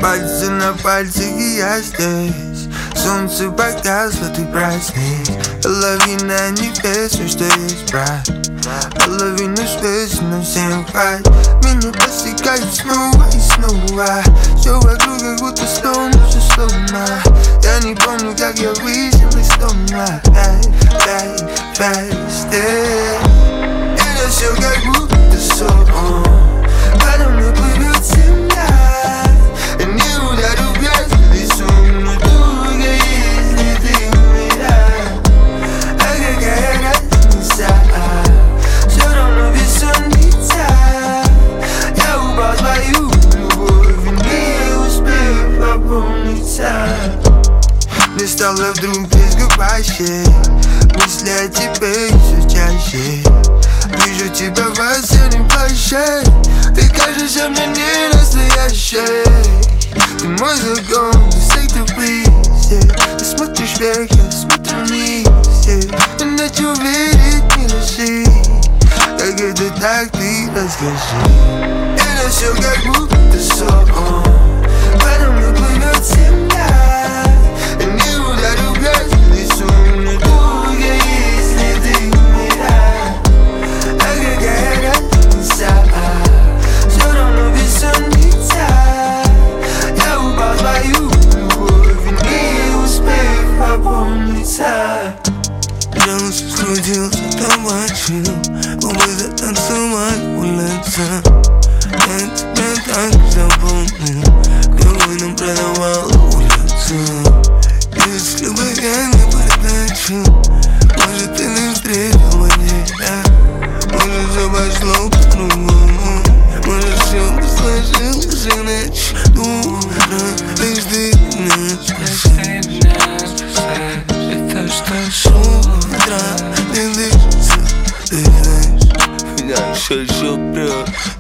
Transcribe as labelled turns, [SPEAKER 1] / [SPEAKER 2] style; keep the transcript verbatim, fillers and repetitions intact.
[SPEAKER 1] Пальцы на пальцы, и я здесь. Солнце погасло, ты праздник. Половина небес, все, что есть, брат. Половину звезд, но всем хватит. Меня постигают снова и снова. Все вокруг как будто сломано, все сломано. Я не помню, как я вышел из дома. Дай, дай, дай. Это все как будто сон. Подо мной плывет земля. Я не ударю в грязь лицом, но только если ты меня. А какая разница? Все равно бессонница. Я упал в твою любовь и не успел опомниться. Мне стало вдруг близко вообще. Мысли о тебе все чаще. Вижу тебя в осеннем плаще. Ты кажешься мне не настоящей. Ты мой закон, ты say the please, yeah. Ты смотришь вверх, я смотрю вниз, yeah. И начал верить, не лжи. Как это так, ты расскажи. Это все как будто сон. Подо мной плывет земля. Я не ударю в грязь лицом, но только если ты меня. А какая разница? Все равно бессонница. Я упал в твою любовь и не успел опомниться.
[SPEAKER 2] Джонс скрутился, табачил, губы затанцевали улица. Я тебя так запомнил, какой нам продавал улицу. Если бы я не передачу, может ты не встретил бы меня. Может все пошло по-другому, может все бы сложилось иначе. Дура, лишь ты меня спаси. Это что с утра ты дышишься, ты знаешь, меня все еще прет.